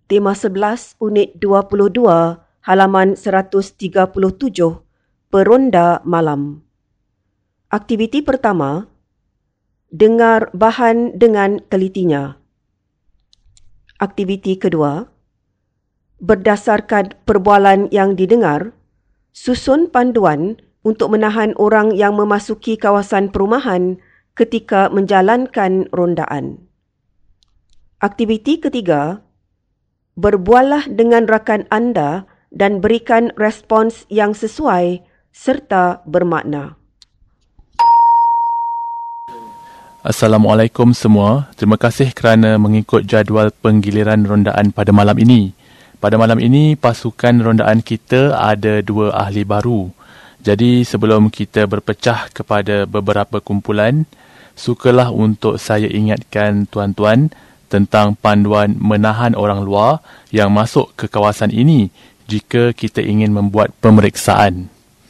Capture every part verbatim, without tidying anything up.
tema sebelas unit dua puluh dua halaman seratus tiga puluh tujuh Peronda Malam. Aktiviti pertama, dengar bahan dengan telitinya. Aktiviti kedua, berdasarkan perbualan yang didengar, susun panduan untuk menahan orang yang memasuki kawasan perumahan ketika menjalankan rondaan. Aktiviti ketiga, berbualah dengan rakan anda dan berikan respons yang sesuai serta bermakna. Assalamualaikum semua. Terima kasih kerana mengikut jadual penggiliran rondaan pada malam ini. Pada malam ini, pasukan rondaan kita ada dua ahli baru. Jadi sebelum kita berpecah kepada beberapa kumpulan, sukalah untuk saya ingatkan tuan-tuan tentang panduan menahan orang luar yang masuk ke kawasan ini jika kita ingin membuat pemeriksaan.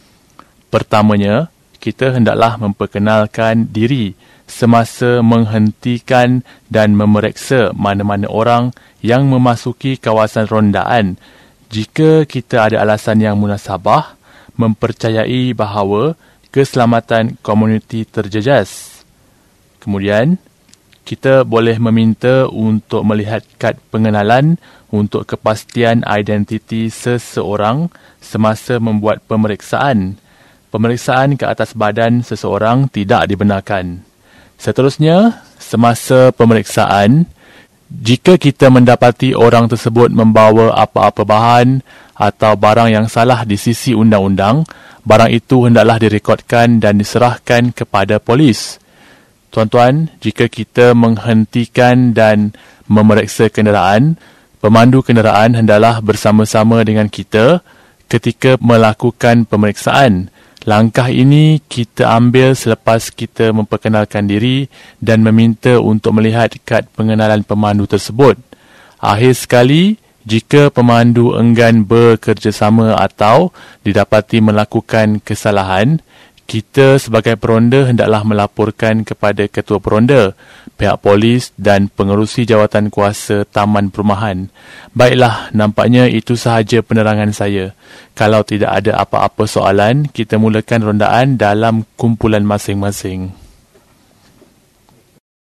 Pertamanya, kita hendaklah memperkenalkan diri semasa menghentikan dan memeriksa mana-mana orang yang memasuki kawasan rondaan jika kita ada alasan yang munasabah mempercayai bahawa keselamatan komuniti terjejas. Kemudian, kita boleh meminta untuk melihat kad pengenalan untuk kepastian identiti seseorang semasa membuat pemeriksaan. Pemeriksaan ke atas badan seseorang tidak dibenarkan. Seterusnya, semasa pemeriksaan, jika kita mendapati orang tersebut membawa apa-apa bahan atau barang yang salah di sisi undang-undang, barang itu hendaklah direkodkan dan diserahkan kepada polis. Tuan-tuan, jika kita menghentikan dan memeriksa kenderaan, pemandu kenderaan hendaklah bersama-sama dengan kita ketika melakukan pemeriksaan. Langkah ini kita ambil selepas kita memperkenalkan diri dan meminta untuk melihat kad pengenalan pemandu tersebut. Akhir sekali, jika pemandu enggan bekerjasama atau didapati melakukan kesalahan, kita sebagai peronda hendaklah melaporkan kepada ketua peronda, pihak polis dan pengerusi jawatan kuasa Taman Perumahan. Baiklah, nampaknya itu sahaja penerangan saya. Kalau tidak ada apa-apa soalan, kita mulakan rondaan dalam kumpulan masing-masing.